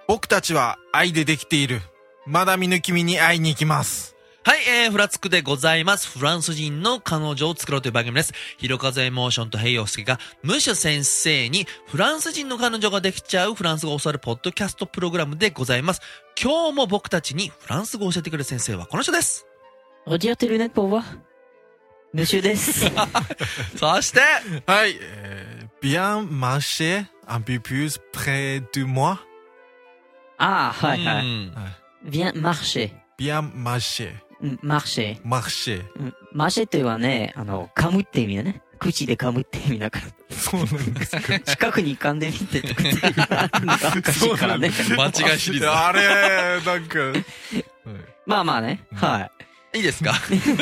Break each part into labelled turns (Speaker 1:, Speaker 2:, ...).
Speaker 1: 僕たちは愛でできている。まだ見ぬ君に会いに行きます。
Speaker 2: はい、フラつくでございます。フランス人の彼女を作ろうという番組です。ひろかずエモーションとヘイヨウスケがムッシュ先生にフランス人の彼女ができちゃうフランス語を教わるポッドキャストプログラムでございます。今日も僕たちにフランス語を教えてくれる先生はこの人です。
Speaker 3: Retire tes lunettes pour voir. Monsieur です。
Speaker 2: そして、
Speaker 1: はい、bien marcher un peu plus près de moi.
Speaker 3: ああ、はいはい。bien marcher.
Speaker 1: bien marcher.
Speaker 3: marcher。
Speaker 1: marcher。
Speaker 3: marcher というのはね、噛むって意味だね。口で噛むって意味だから。
Speaker 1: そうなんですか。
Speaker 3: 近くに噛んでみてとかっていうのがおかしいからね。
Speaker 2: 間違いシリーズ。
Speaker 1: あれなんか。
Speaker 3: まあまあね。はい。
Speaker 2: いいですか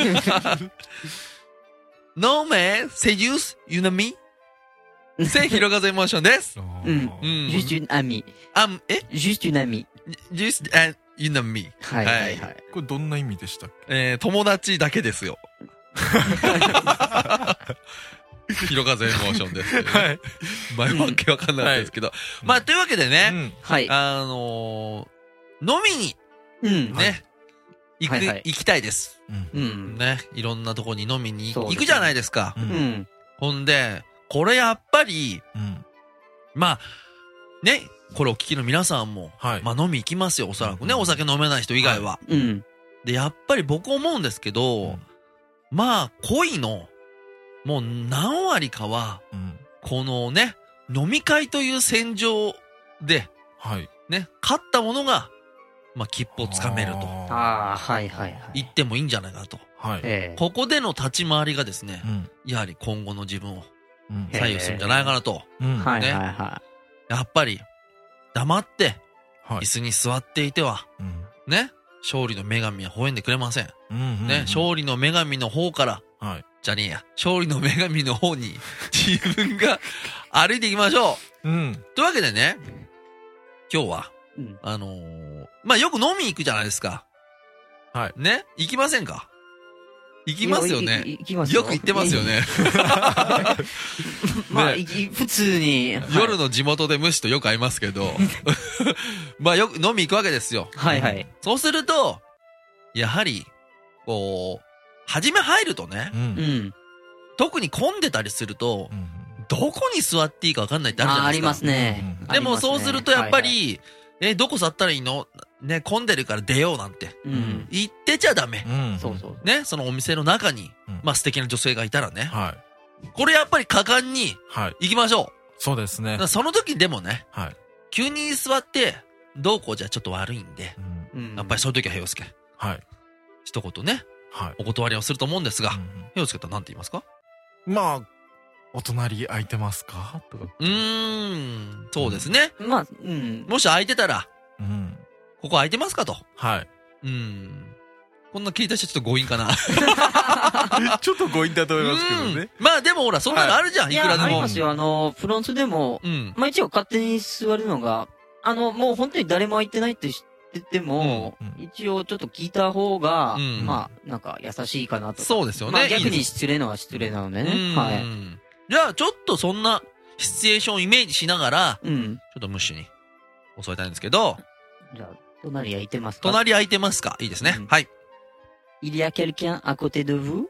Speaker 2: No man, c'est juste une amie. せひろかずエモーションです。
Speaker 3: juste une amie. juste une amie.
Speaker 2: just une amie.
Speaker 3: はいはいはい。
Speaker 1: これどんな意味でしたっけ？
Speaker 2: 友達だけですよ。ひろかずエモーションです。はい。前わけわかんなかったですけど。まあ、というわけでね。
Speaker 3: はい。
Speaker 2: 飲みに、ね。行きたいです。ね。いろんなとこに飲みに行くじゃないですか。ほんで、これやっぱり、まあ、ね、これを聞きの皆さんも、まあ飲み行きますよ、おそらくね、お酒飲めない人以外は。で、やっぱり僕思うんですけど、まあ、恋の、もう何割かは、このね、飲み会という戦場で、ね、勝ったものが、まあ、切符をつかめると。
Speaker 3: ああ、はいはいはい。
Speaker 2: 言ってもいいんじゃないかと。ここでの立ち回りがですね、やはり今後の自分を左右するんじゃないかなと。
Speaker 3: はいはいはい。
Speaker 2: やっぱり、黙って、椅子に座っていては、ね、勝利の女神は微笑んでくれません。ね、勝利の女神の方から、じゃねえや、勝利の女神の方に自分が歩いていきましょう。というわけでね、今日は、まあ、よく飲み行くじゃないですか。ね、行きませんか？行きますよね。
Speaker 3: 行きますよ。
Speaker 2: よく行ってますよね。
Speaker 3: まあ、普通に。
Speaker 2: 夜の地元で虫とよく会いますけど、まあよく飲み行くわけですよ。
Speaker 3: はいはい。
Speaker 2: そうすると、やはり、こう、初め入るとね、特に混んでたりすると、どこに座っていいか分かんないってあるじゃないですか。
Speaker 3: ありますね。
Speaker 2: でもそうするとやっぱり、どこ座ったらいいの？ね、混んでるから出ようなんて。言ってちゃダメ。
Speaker 3: そうそう。
Speaker 2: ね、そのお店の中に、まあ素敵な女性がいたらね。これやっぱり果敢に行きましょう。
Speaker 1: そうですね。
Speaker 2: その時でもね、急に座って、どうこうじゃちょっと悪いんで、やっぱりそういう時は平洋介。一言ね、お断りをすると思うんですが、平洋介って何て言いますか？
Speaker 1: まあ、お隣空いてますか？とか。
Speaker 2: そうですね。
Speaker 3: まあ、
Speaker 2: もし空いてたら、ここ空いてますかと。こんな聞いた人ちょっと強引かな。
Speaker 1: ちょっと強引だと思いますけどね。
Speaker 2: まあでもほら、そんなのあるじゃん、いくらでも。
Speaker 3: ありますよ。フランスでも、まあ一応勝手に座るのが、もう本当に誰も空いてないって知ってても、一応ちょっと聞いた方が、まあ、なんか優しいかなと。
Speaker 2: そうですよね。
Speaker 3: まあ逆に失礼のは失礼なのでね。
Speaker 2: じゃあ、ちょっとそんなシチュエーションをイメージしながら、ちょっとムッシュに教えたいんですけど、
Speaker 3: じゃあ、隣空いてますか？
Speaker 2: 隣空いてますか？いいですね。はい。
Speaker 3: Il y a quelqu'un à côté de vous?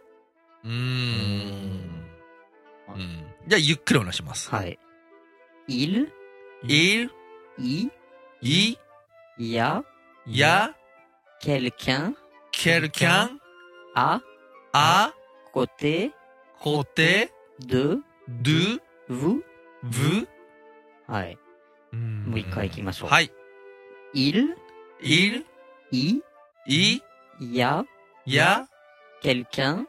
Speaker 2: じゃあ、ゆっくりお願いします。
Speaker 3: はい。Il?
Speaker 2: Il?
Speaker 3: I?
Speaker 2: I?
Speaker 3: Y a?
Speaker 2: Quelqu'un?
Speaker 3: À? Côté? De? Vous? はい。もう一回行きましょう。
Speaker 2: はい。
Speaker 3: Il?
Speaker 2: I?
Speaker 3: Y a? Quelqu'un?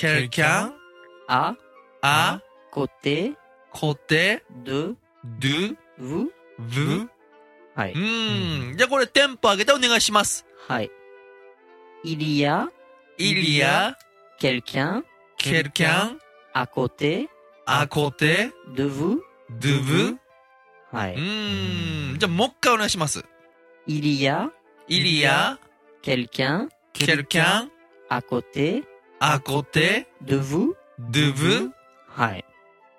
Speaker 3: À? Côté? De? Vous? はい。
Speaker 2: じゃあこれテンポ上げてお願いします。
Speaker 3: はい。Il y a? Quelqu'un? À côté? De vous? はい。
Speaker 2: じゃあもう一回お願いします。
Speaker 3: Il y a? Quelqu'un? À côté? De vous? はい。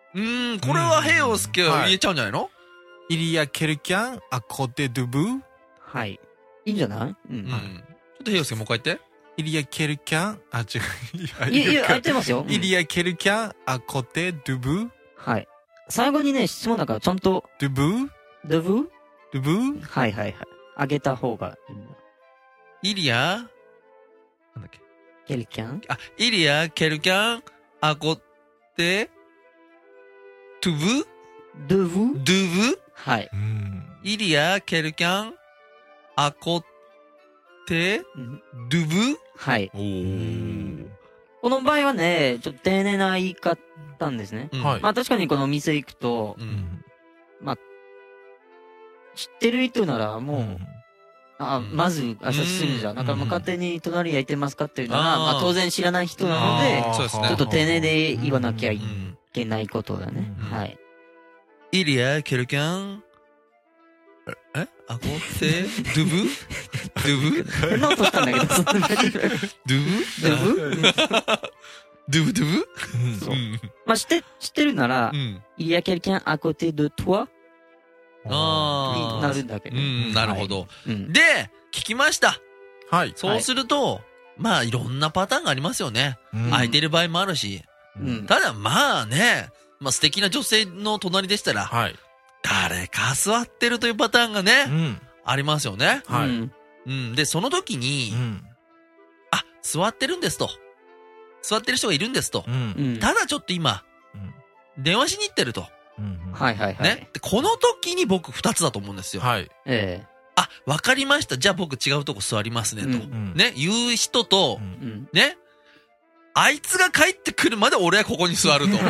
Speaker 2: これは平洋介は言えちゃうんじゃないの？
Speaker 1: Il y a quelqu'un à côté de vous?
Speaker 3: はい。いいんじゃない？うん。
Speaker 2: ちょっと平洋介もう一回言って。
Speaker 1: Il y a quelqu'un, 違う。
Speaker 3: いや、言ってますよ。
Speaker 1: Il y a quelqu'un à côté de vous?
Speaker 3: はい。最後にね、質問だからちゃんと。
Speaker 1: de vous?
Speaker 3: de vous?
Speaker 1: de vous?
Speaker 3: はいはいはい。あげた方がいいんだ。
Speaker 2: Il y a なんだっけ
Speaker 3: quelqu'un?
Speaker 2: Il y a quelqu'un à côté de vous?
Speaker 3: de vous?
Speaker 2: de vous?
Speaker 3: はい。
Speaker 2: Il y a quelqu'un à côté de vous?
Speaker 3: はい。この場合はね、ちょっと丁寧な言い方なんですね。まあ確かにこのお店行くと、まあ、知ってる人ならもう、まず挨拶するじゃん。なんか勝手に隣焼いてますかっていうのは、まあ当然知らない人なので、ちょっと丁寧で言わなきゃいけないことだね。はい。
Speaker 2: Il y a quelqu'un à côté de vous? de vous?
Speaker 3: 変な音したんだけど。
Speaker 2: de vous? de vous? de vous?
Speaker 3: そう。まあ知ってるなら、Il y a quelqu'un à côté de toi? になるんだけど。
Speaker 2: なるほど。で、聞きました。
Speaker 1: はい。
Speaker 2: そうすると、まあいろんなパターンがありますよね。空いてる場合もあるし。ただまあね、まあ素敵な女性の隣でしたら、誰か座ってるというパターンがね、ありますよね。
Speaker 1: はい。
Speaker 2: で、その時に、座ってるんですと。座ってる人がいるんですと。ただちょっと今、電話しに行ってると。
Speaker 3: はいはいはい。
Speaker 2: ね。この時に僕2つだと思うんですよ。
Speaker 1: はい。
Speaker 2: わかりました。じゃあ僕違うとこ座りますねと。ね。言う人と、ね。あいつが帰ってくるまで俺はここに座ると。ね。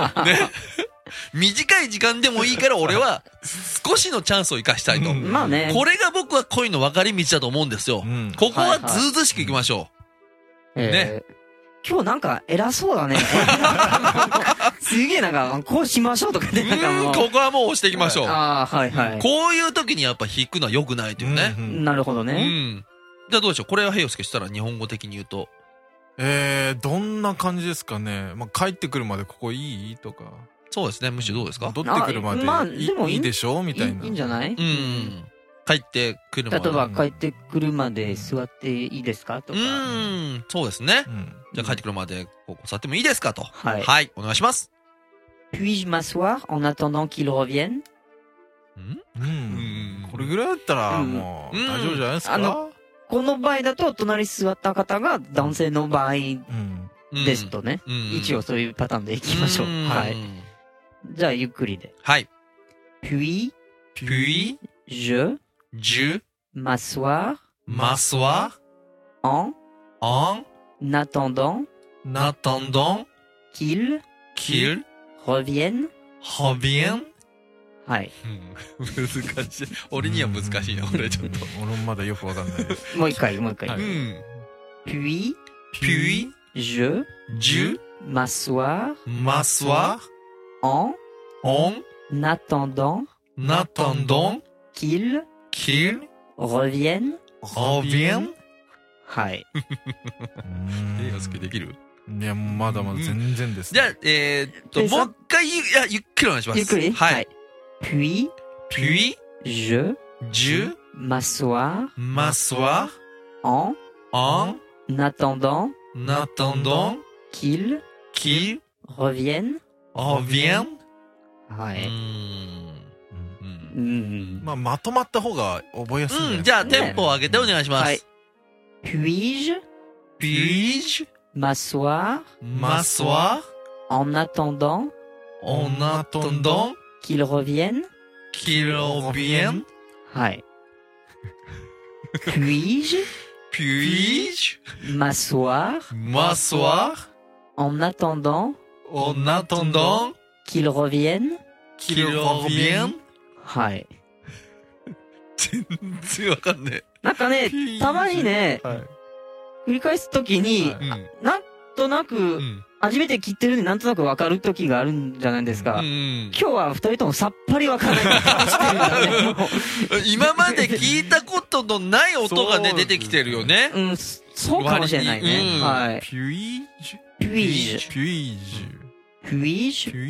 Speaker 2: 短い時間でもいいから俺は少しのチャンスを生かしたいと。
Speaker 3: まあね。
Speaker 2: これが僕は恋の分かれ道だと思うんですよ。ここはずうずうしく行きましょう。ね。
Speaker 3: 今日なんか偉そうだね。すげえなんか、こうしましょうとかね。
Speaker 2: ここはもう押していきましょう。
Speaker 3: はいはい。
Speaker 2: こういう時にやっぱ引くのは良くないというね。
Speaker 3: なるほどね。
Speaker 2: じゃあどうでしょう。これは平洋介したら日本語的に言うと。
Speaker 1: どんな感じですかね。まあ、帰ってくるまでここいいとか。
Speaker 2: そうですね。むしろどうですか？
Speaker 1: 戻ってくるまでいいでしょみたいな。
Speaker 3: いいんじゃない？
Speaker 2: 帰ってくるまで。
Speaker 3: 例えば帰ってくるまで座っていいですかとか。
Speaker 2: そうですね。じゃあ帰ってくるまでここ座ってもいいですかと。はい。お願いします。
Speaker 3: Puis-je m'asseoir en attendant qu'il revienne?
Speaker 1: これぐらいだったらもう大丈夫じゃないですか？
Speaker 3: この場合だと隣座った方が男性の場合ですとね。一応そういうパターンでいきましょう。はい。じゃあゆっくりで。
Speaker 2: はい。
Speaker 3: Puis, je m'asseoir en attendant qu'il revienne. はい。
Speaker 2: 難しい。俺には難しいな、俺ちょっと。
Speaker 1: 俺もまだよくわかんない。
Speaker 3: もう一回。Puis, je m'asseoir en attendant qu'il revienne. はい。
Speaker 2: 平洋介できる？
Speaker 1: いや、まだまだ全然です。
Speaker 2: じゃあ、もう一回、ゆっくりお願いします。
Speaker 3: ゆっくり？
Speaker 2: はい。
Speaker 3: Puis, je m'asseoir en attendant qu'il revienne. はい。
Speaker 1: まあ、まとまった方が覚えやすい。
Speaker 2: じゃあ、テンポを上げてお願いします。はい。
Speaker 3: Puis-je m'asseoir en attendant qu'il revienne. はい。Puis-je m'asseoir en attendant qu'il revienne. はい。
Speaker 2: 全然わかんねえ。
Speaker 3: なんかね、たまにね、繰り返すときに、なんとなく、初めて切ってるんでなんとなくわかるときがあるんじゃないですか。今日は二人ともさっぱりわからない
Speaker 2: 今まで聞いたことのない音がね、出てきてるよね。
Speaker 3: そうかもしれないね。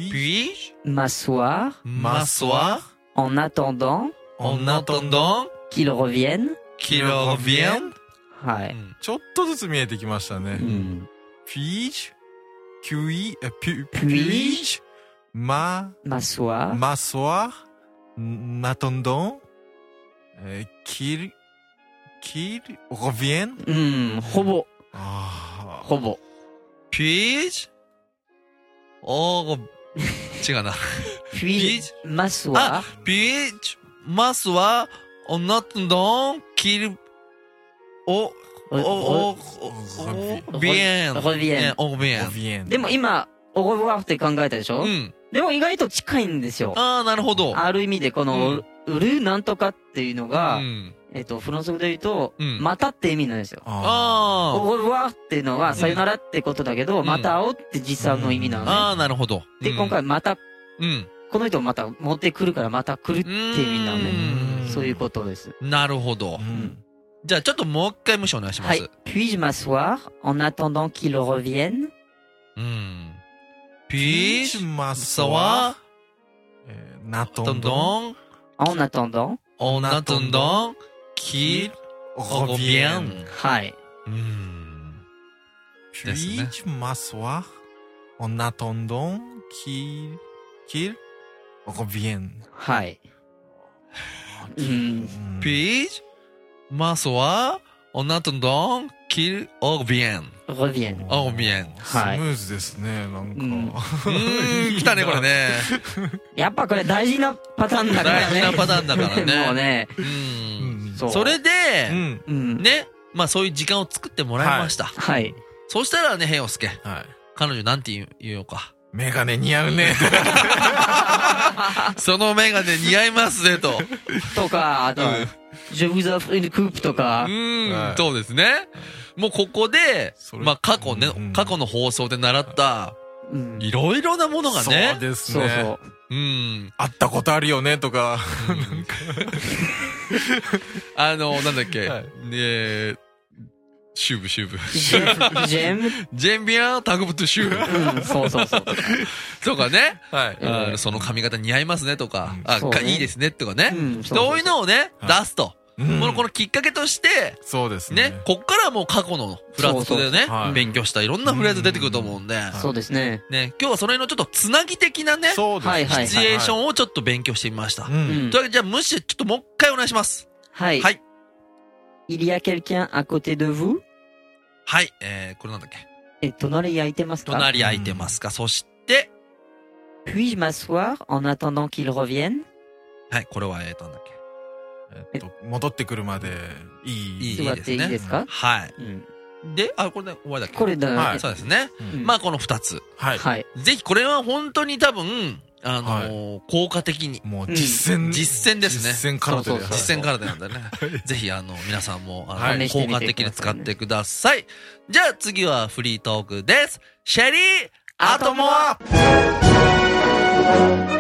Speaker 3: はい。Puis-je m'asseoir en attendant qu'il revienne.
Speaker 2: qu'il revienne.
Speaker 3: はい。
Speaker 1: ちょっとずつ見えてきましたね。puis-je, puis-je, m'asseoir, m'attendant, qu'il revienne.
Speaker 3: ほぼ。ほぼ。
Speaker 2: puis-je,違うな。
Speaker 3: puis-je, m'asseoir.
Speaker 2: puis-je, m'asseoir, en attendant qu'il revienne。
Speaker 3: でも今、au revoirって考えたでしょ？でも意外と近いんですよ。
Speaker 2: ああ、なるほど。
Speaker 3: ある意味でこの、ルなんとかっていうのが、フランス語で言うと、またって意味なんですよ。au revoirっていうのは、さよならってことだけど、また会おうって実際の意味なのね。
Speaker 2: ああ、なるほど。
Speaker 3: で、今回また、この人また持ってくるからまた来るっていう意味なのね。そういうことです。
Speaker 2: なるほど。じゃあちょっともう一回無視お願いします。はい。
Speaker 3: puis-je m'asseoir en attendant qu'il revienne?
Speaker 2: puis-je m'asseoir en attendant qu'il revienne?
Speaker 3: はい。
Speaker 1: puis-je m'asseoir en attendant qu'il revienne?
Speaker 3: はい。
Speaker 2: puis-je m'asseoir en attendant qu'il revienne.
Speaker 3: revienne.
Speaker 1: スムーズですね、なんか。
Speaker 2: 来たね、これね。
Speaker 3: やっぱこれ大事なパターンだからね。
Speaker 2: 大事なパターンだからね。
Speaker 3: もうね。
Speaker 2: それで、ね、まあそういう時間を作ってもらいました。
Speaker 3: はい。
Speaker 2: そしたらね、平洋介。彼女なんて言おうか。
Speaker 1: メガネ似合うね。
Speaker 2: そのメガネ似合いますね、と。
Speaker 3: とか、あと、je vous offre une coupe とか。
Speaker 2: そうですね。もうここで、まあ過去の放送で習った、いろいろなものがね。
Speaker 1: そうですね。
Speaker 3: そう。
Speaker 1: 会ったことあるよね、とか。
Speaker 2: なんだっけ。シューブ。ジェンビアンタグブトゥシューブ。
Speaker 3: そう。
Speaker 2: とかね。その髪型似合いますねとか、いいですねとかね。そういうのをね、出すと。このきっかけとして、
Speaker 1: そうですね。
Speaker 2: こっからもう過去のフランス語でね、勉強したいろんなフレーズ出てくると思うんで。
Speaker 3: そうですね。
Speaker 2: ね、今日はそれのちょっとつなぎ的なね、シチュエーションをちょっと勉強してみました。というわけで、じゃあ無視、ちょっともう一回お願いします。
Speaker 3: はい。Il y a quelqu'un à côté de vous?
Speaker 2: はい、これなんだっけ。
Speaker 3: 隣空いてますか？
Speaker 2: 隣空いてますか。そして、
Speaker 3: puis-je m'asseoir en attendant qu'il revienne?
Speaker 2: はい、これはなんだっけ。
Speaker 1: 戻ってくるまでいい
Speaker 3: 座っていいですか？
Speaker 2: はい。で、これで終わりだっけ？
Speaker 3: これだ。
Speaker 2: はい、そうですね。まあこの2つ。
Speaker 1: はい。
Speaker 2: ぜひこれは本当に多分、効果的に。
Speaker 1: もう実践ですね。
Speaker 2: 実践からでなんだね。ぜひ皆さんも効果的に使ってください。じゃあ次はフリートークです。シェリーアトモア